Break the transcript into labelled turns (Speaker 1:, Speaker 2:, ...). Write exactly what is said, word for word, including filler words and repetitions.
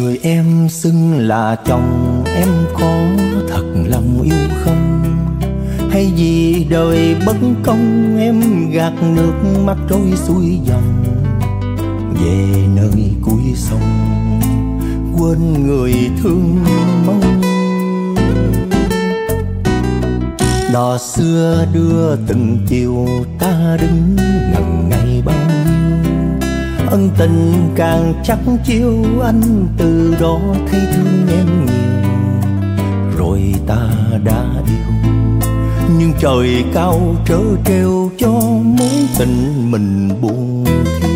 Speaker 1: Người em xưng là chồng em có thật lòng yêu không? Hay vì đời bất công em gạt nước mắt trôi xuôi dòng về nơi cuối sông, quên người thương mong. Đò xưa đưa từng chiều ta đứng ngần ngây bao nhiêu, ân tình càng chắc chiêu anh từ đó thấy thương em nhiều. Rồi ta đã yêu nhưng trời cao trớ trêu cho mối tình mình buồn thiêu.